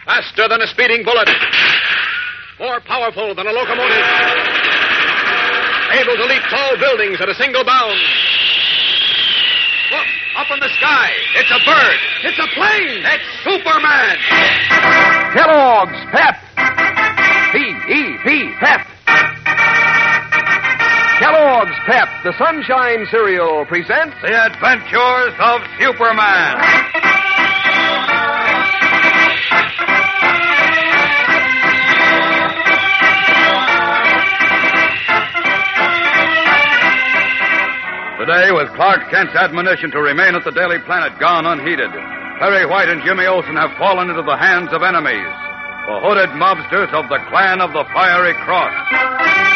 Faster than a speeding bullet. More powerful than a locomotive. Able to leap tall buildings at a single bound. Look, up in the sky. It's a bird. It's a plane. It's Superman. Kellogg's Pep. P-E-P, Pep. Kellogg's Pep, the Sunshine Cereal, presents The Adventures of Superman. Today, with Clark Kent's admonition to remain at the Daily Planet gone unheeded, Perry White and Jimmy Olsen have fallen into the hands of enemies, the hooded mobsters of the Clan of the Fiery Cross.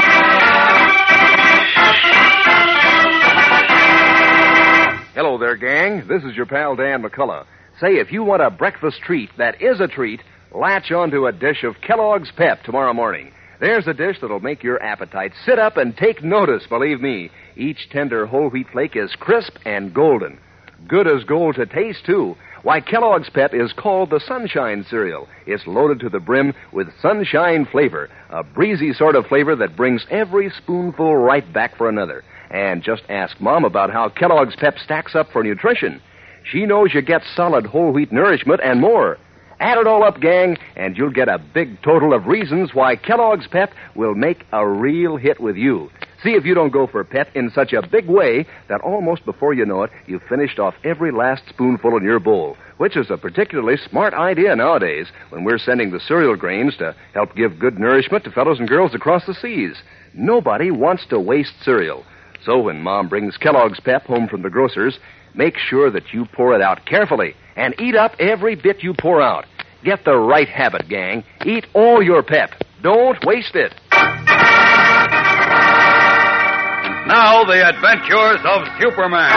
Hello there, gang. This is your pal Dan McCullough. Say, if you want a breakfast treat that is a treat, latch onto a dish of Kellogg's Pep tomorrow morning. There's a dish that'll make your appetite sit up and take notice, believe me. Each tender whole wheat flake is crisp and golden. Good as gold to taste, too. Why, Kellogg's Pep is called the Sunshine Cereal. It's loaded to the brim with sunshine flavor, a breezy sort of flavor that brings every spoonful right back for another. And just ask Mom about how Kellogg's Pep stacks up for nutrition. She knows you get solid whole wheat nourishment and more. Add it all up, gang, and you'll get a big total of reasons why Kellogg's Pep will make a real hit with you. See if you don't go for Pep in such a big way that almost before you know it, you've finished off every last spoonful in your bowl, which is a particularly smart idea nowadays when we're sending the cereal grains to help give good nourishment to fellows and girls across the seas. Nobody wants to waste cereal. So when Mom brings Kellogg's Pep home from the grocer's, make sure that you pour it out carefully and eat up every bit you pour out. Get the right habit, gang. Eat all your Pep. Don't waste it. Now, the Adventures of Superman.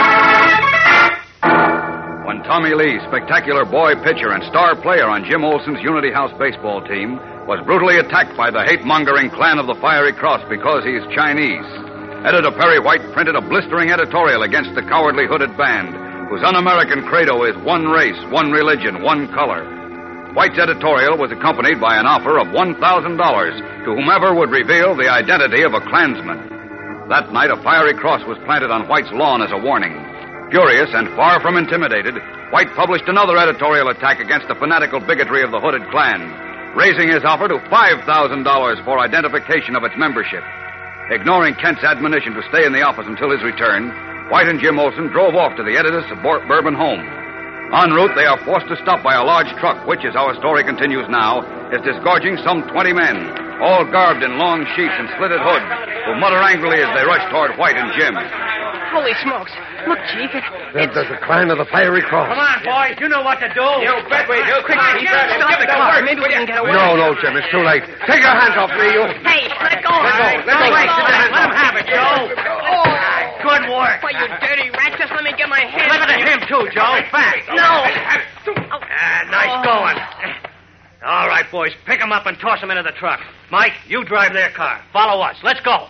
When Tommy Lee, spectacular boy pitcher and star player on Jim Olsen's Unity House baseball team, was brutally attacked by the hate-mongering Clan of the Fiery Cross because he's Chinese, Editor Perry White printed a blistering editorial against the cowardly hooded band, whose un-American credo is one race, one religion, one color. White's editorial was accompanied by an offer of $1,000 to whomever would reveal the identity of a Klansman. That night, a fiery cross was planted on White's lawn as a warning. Furious and far from intimidated, White published another editorial attack against the fanatical bigotry of the hooded Klan, raising his offer to $5,000 for identification of its membership. Ignoring Kent's admonition to stay in the office until his return, White and Jim Olsen drove off to the editor's suburban home. En route, they are forced to stop by a large truck, which, as our story continues now, is disgorging some 20 men, all garbed in long sheets and slitted hoods, who mutter angrily as they rush toward White and Jim. Holy smokes. Look, Chief, There's the Clan of the Fiery Cross. Come on, boys. You know what to do. You bet we do. quick, Chief. Stop the car. Maybe we can get away. No, Jim, it's too late. Take your hands off me, you. Hey, let go. Let go. Let him have it, Joe. Good work. Why, you dirty rat. Just let me get my hands Give it to him, too, Joe. Fast. No. Nice going. All right, boys. Pick him up and toss him into the truck. Mike, you drive their car. Follow us. Let's go.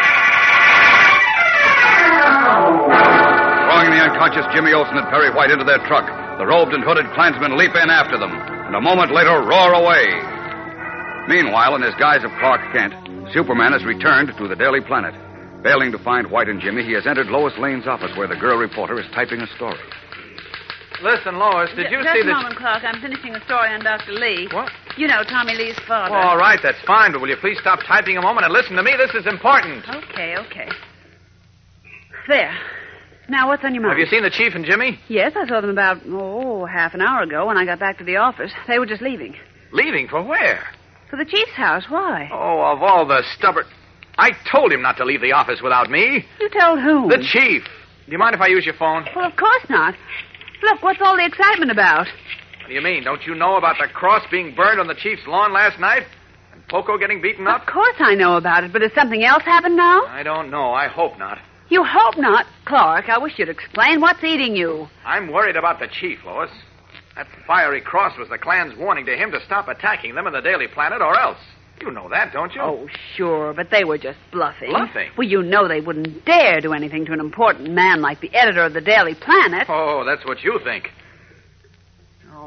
Throwing the unconscious Jimmy Olsen and Perry White into their truck, the robed and hooded Klansmen leap in after them, and a moment later roar away. Meanwhile, in his guise of Clark Kent, Superman has returned to the Daily Planet. Failing to find White and Jimmy, he has entered Lois Lane's office where the girl reporter is typing a story. Listen, Lois, did you see Just a moment, Clark. I'm finishing a story on Dr. Lee. What? You know, Tommy Lee's father. All right, that's fine, but will you please stop typing a moment and listen to me? This is important. Okay. There. Now, what's on your mind? Have you seen the Chief and Jimmy? Yes, I saw them about, half an hour ago when I got back to the office. They were just leaving. Leaving for where? For the Chief's house. Why? Oh, of all the stubborn... I told him not to leave the office without me. You told whom? The Chief. Do you mind if I use your phone? Well, of course not. Look, what's all the excitement about? What do you mean? Don't you know about the cross being burned on the Chief's lawn last night? And Poco getting beaten up? Of course I know about it, but has something else happened now? I don't know. I hope not. You hope not. Clark, I wish you'd explain what's eating you. I'm worried about the Chief, Lois. That fiery cross was the Klan's warning to him to stop attacking them in the Daily Planet or else. You know that, don't you? Oh, sure, but they were just bluffing. Bluffing? Well, you know they wouldn't dare do anything to an important man like the editor of the Daily Planet. Oh, that's what you think. Oh,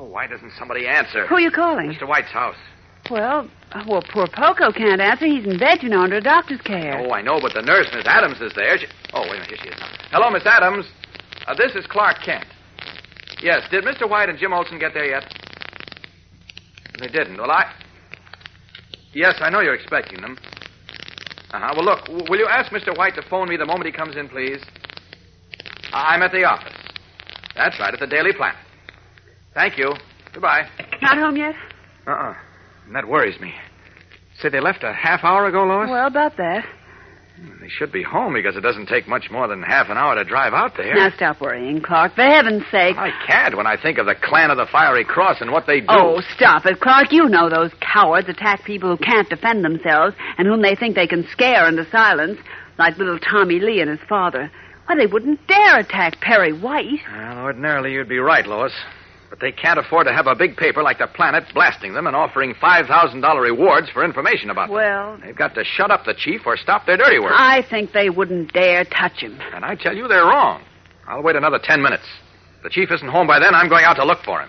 Oh, why doesn't somebody answer? Who are you calling? Mr. White's house. Well, poor Poco can't answer. He's in bed, under a doctor's care. Oh, I know, but the nurse, Miss Adams, is there. Oh, wait a minute. Here she is now. Hello, Miss Adams. This is Clark Kent. Yes, did Mr. White and Jim Olsen get there yet? They didn't. Well, Yes, I know you're expecting them. Well, look, will you ask Mr. White to phone me the moment he comes in, please? I'm at the office. That's right, at the Daily Planet. Thank you. Goodbye. Not home yet? And that worries me. Say they left a half hour ago, Lois? Well, about that. They should be home because it doesn't take much more than half an hour to drive out there. Now, stop worrying, Clark. For heaven's sake. I can't when I think of the Clan of the Fiery Cross and what they do. Oh, stop it, Clark. You know those cowards attack people who can't defend themselves and whom they think they can scare into silence, like little Tommy Lee and his father. Why, they wouldn't dare attack Perry White. Well, ordinarily you'd be right, Lois. But they can't afford to have a big paper like the Planet blasting them and offering $5,000 rewards for information about them. Well, they've got to shut up the chief or stop their dirty work. I think they wouldn't dare touch him. And I tell you, they're wrong. I'll wait another 10 minutes. If the chief isn't home by then, I'm going out to look for him.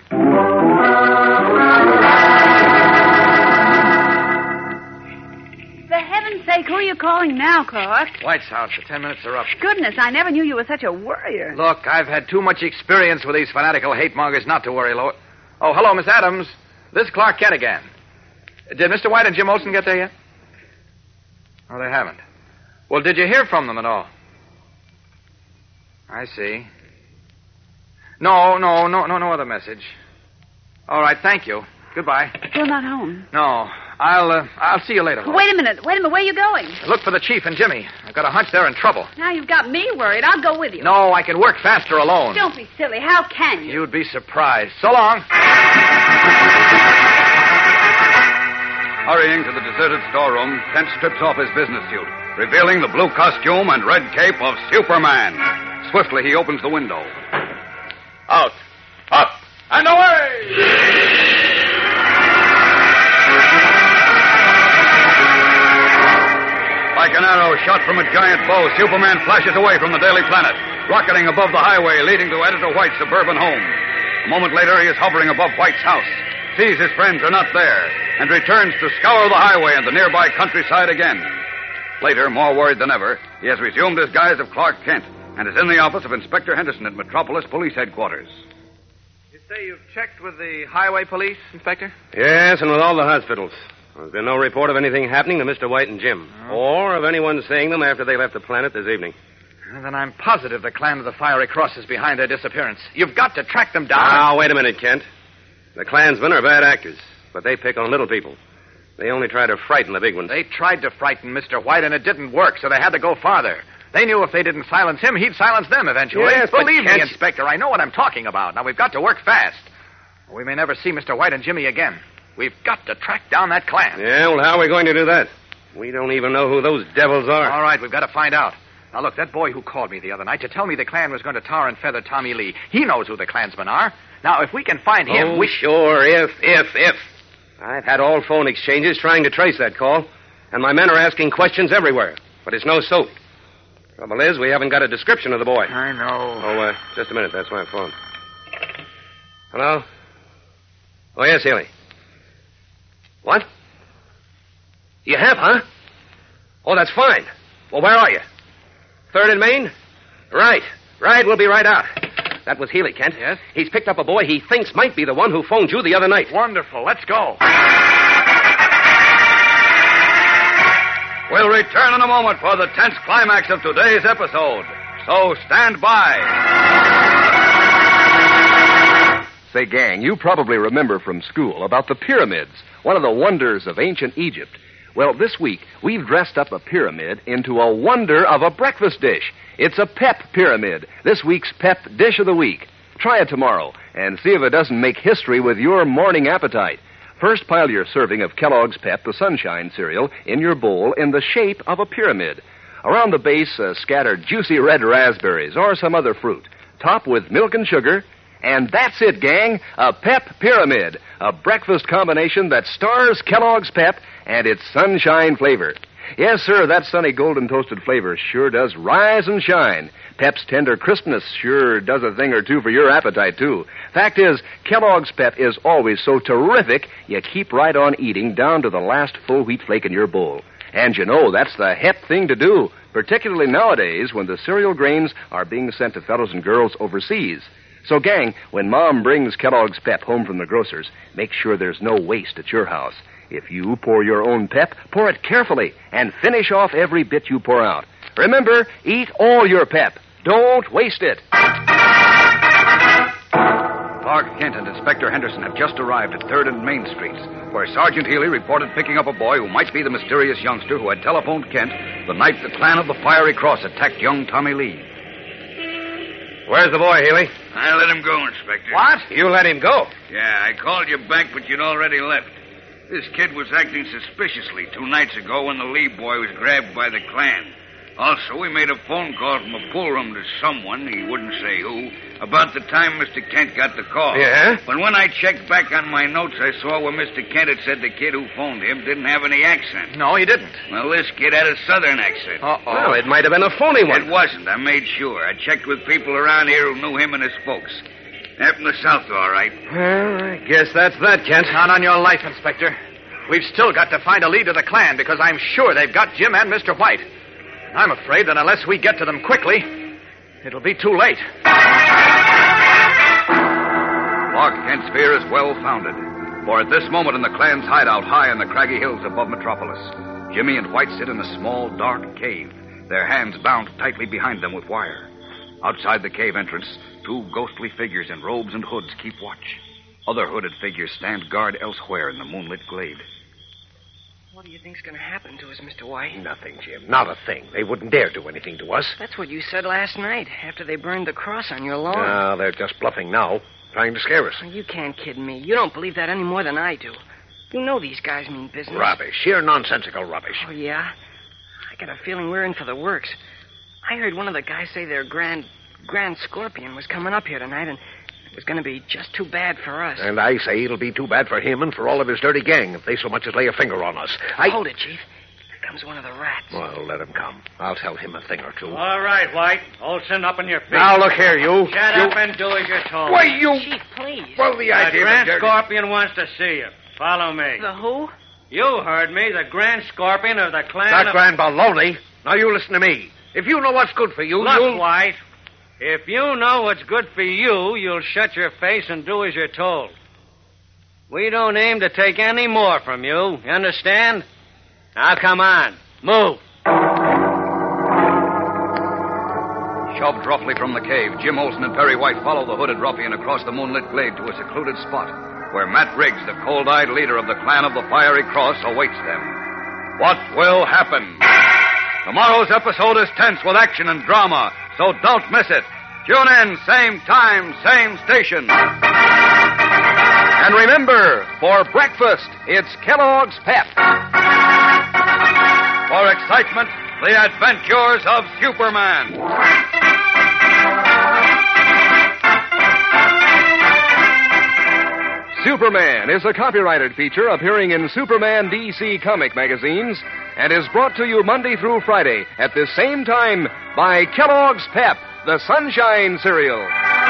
For heaven's sake, who are you calling now, Clark? White's house. The 10 minutes are up. Goodness, I never knew you were such a worrier. Look, I've had too much experience with these fanatical hate-mongers not to worry, Lois. Oh, hello, Miss Adams. This is Clark Kent again. Did Mr. White and Jim Olsen get there yet? Oh, they haven't. Well, did you hear from them at all? I see. No other message. All right, thank you. Goodbye. Still not home. No. I'll see you later. Wait a minute. Where are you going? Look for the chief and Jimmy. I've got a hunch they're in trouble. Now you've got me worried. I'll go with you. No, I can work faster alone. Don't be silly. How can you? You'd be surprised. So long. Hurrying to the deserted storeroom, Kent strips off his business suit, revealing the blue costume and red cape of Superman. Swiftly, he opens the window. Out. Up. And away! Like an arrow shot from a giant bow, Superman flashes away from the Daily Planet, rocketing above the highway leading to Editor White's suburban home. A moment later, he is hovering above White's house, sees his friends are not there, and returns to scour the highway and the nearby countryside again. Later, more worried than ever, he has resumed his guise of Clark Kent and is in the office of Inspector Henderson at Metropolis Police Headquarters. You say you've checked with the highway police, Inspector? Yes, and with all the hospitals. There's been no report of anything happening to Mr. White and Jim, or of anyone seeing them after they left the Planet this evening. Well, then I'm positive the Clan of the Fiery Cross is behind their disappearance. You've got to track them down. Now, wait a minute, Kent. The Klansmen are bad actors, but they pick on little people. They only try to frighten the big ones. They tried to frighten Mr. White, and it didn't work, so they had to go farther. They knew if they didn't silence him, he'd silence them eventually. Yes, but believe me, Kent... Inspector, I know what I'm talking about. Now, we've got to work fast. We may never see Mr. White and Jimmy again. We've got to track down that clan. Yeah, well, how are we going to do that? We don't even know who those devils are. All right, we've got to find out. Now, look, that boy who called me the other night to tell me the Klan was going to tar and feather Tommy Lee, he knows who the Klansmen are. Now, if we can find him, Sure, if. I've had all phone exchanges trying to trace that call, and my men are asking questions everywhere, but it's no soap. Trouble is, we haven't got a description of the boy. I know. Oh, just a minute. That's my phone. Hello? Oh, yes, Haley. What? You have, huh? Oh, that's fine. Well, where are you? 3rd and Main? Right. We'll be right out. That was Healy, Kent. Yes? He's picked up a boy he thinks might be the one who phoned you the other night. Wonderful. Let's go. We'll return in a moment for the tense climax of today's episode. So stand by. Say, gang, you probably remember from school about the pyramids, one of the wonders of ancient Egypt. Well, this week, we've dressed up a pyramid into a wonder of a breakfast dish. It's a Pep Pyramid, this week's Pep Dish of the Week. Try it tomorrow and see if it doesn't make history with your morning appetite. First, pile your serving of Kellogg's Pep, the Sunshine cereal, in your bowl in the shape of a pyramid. Around the base, scatter juicy red raspberries or some other fruit. Top with milk and sugar. And that's it, gang. A Pep Pyramid. A breakfast combination that stars Kellogg's Pep and its sunshine flavor. Yes, sir, that sunny golden toasted flavor sure does rise and shine. Pep's tender crispness sure does a thing or two for your appetite, too. Fact is, Kellogg's Pep is always so terrific, you keep right on eating down to the last full wheat flake in your bowl. And you know, that's the hep thing to do, particularly nowadays when the cereal grains are being sent to fellows and girls overseas. So, gang, when Mom brings Kellogg's Pep home from the grocer's, make sure there's no waste at your house. If you pour your own Pep, pour it carefully and finish off every bit you pour out. Remember, eat all your Pep. Don't waste it. Clark Kent and Inspector Henderson have just arrived at 3rd and Main Streets, where Sergeant Healy reported picking up a boy who might be the mysterious youngster who had telephoned Kent the night the clan of the Fiery Cross attacked young Tommy Lee. Where's the boy, Healy? I let him go, Inspector. What? You let him go? Yeah, I called you back, but you'd already left. This kid was acting suspiciously 2 nights ago when the Lee boy was grabbed by the clan. Also, we made a phone call from a pool room to someone, he wouldn't say who, about the time Mr. Kent got the call. Yeah? But when I checked back on my notes, I saw where Mr. Kent had said the kid who phoned him didn't have any accent. No, he didn't. Well, this kid had a southern accent. Uh-oh. Well, it might have been a phony one. It wasn't. I made sure. I checked with people around here who knew him and his folks. They're from the South, all right. Well, I guess that's that, Kent. Not on your life, Inspector. We've still got to find a lead to the clan because I'm sure they've got Jim and Mr. White. I'm afraid that unless we get to them quickly, it'll be too late. Clark Kent's fear is well founded, for at this moment in the clan's hideout high in the craggy hills above Metropolis, Jimmy and White sit in a small, dark cave, their hands bound tightly behind them with wire. Outside the cave entrance, 2 ghostly figures in robes and hoods keep watch. Other hooded figures stand guard elsewhere in the moonlit glade. What do you think's going to happen to us, Mr. White? Nothing, Jim. Not a thing. They wouldn't dare do anything to us. That's what you said last night, after they burned the cross on your lawn. No, they're just bluffing now, trying to scare us. Oh, you can't kid me. You don't believe that any more than I do. You know these guys mean business. Rubbish. Sheer nonsensical rubbish. Oh, yeah? I got a feeling we're in for the works. I heard one of the guys say their Grand Scorpion was coming up here tonight, and it was going to be just too bad for us. And I say it'll be too bad for him and for all of his dirty gang if they so much as lay a finger on us. Hold it, Chief. Here comes one of the rats. Well, let him come. I'll tell him a thing or two. All right, White. Olsen, up on your feet. Now, look here, you. Shut up and do as you're told. Why, you... Chief, please. Well, the The idea Grand of... Scorpion wants to see you. Follow me. The who? You heard me, the Grand Scorpion of the clan Not of... Grand Baloney. Now, you listen to me. If you know what's good for you, Look, you'll... White, if you know what's good for you, you'll shut your face and do as you're told. We don't aim to take any more from you. You understand? Now, come on. Move. Shoved roughly from the cave, Jim Olsen and Perry White follow the hooded ruffian across the moonlit glade to a secluded spot where Matt Riggs, the cold-eyed leader of the clan of the Fiery Cross, awaits them. What will happen? Tomorrow's episode is tense with action and drama, so don't miss it. Tune in, same time, same station. And remember, for breakfast, it's Kellogg's Pep. For excitement, the adventures of Superman. Superman is a copyrighted feature appearing in Superman DC comic magazines and is brought to you Monday through Friday at the same time by Kellogg's Pep, the Sunshine Cereal.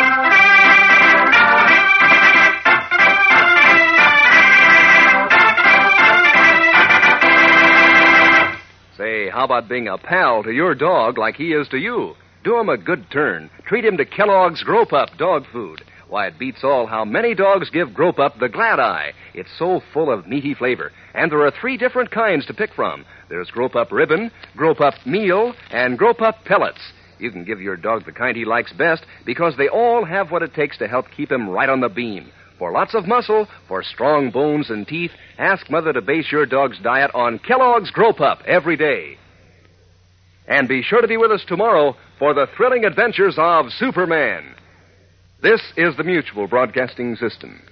Say, how about being a pal to your dog like he is to you? Do him a good turn. Treat him to Kellogg's Grow Pup dog food. Why, it beats all how many dogs give Grow Pup the glad eye. It's so full of meaty flavor. And there are 3 different kinds to pick from. There's Grow Pup Ribbon, Grow Pup Meal, and Grow Pup Pellets. You can give your dog the kind he likes best because they all have what it takes to help keep him right on the beam. For lots of muscle, for strong bones and teeth, ask Mother to base your dog's diet on Kellogg's Grow Pup every day. And be sure to be with us tomorrow for the thrilling adventures of Superman. This is the Mutual Broadcasting System.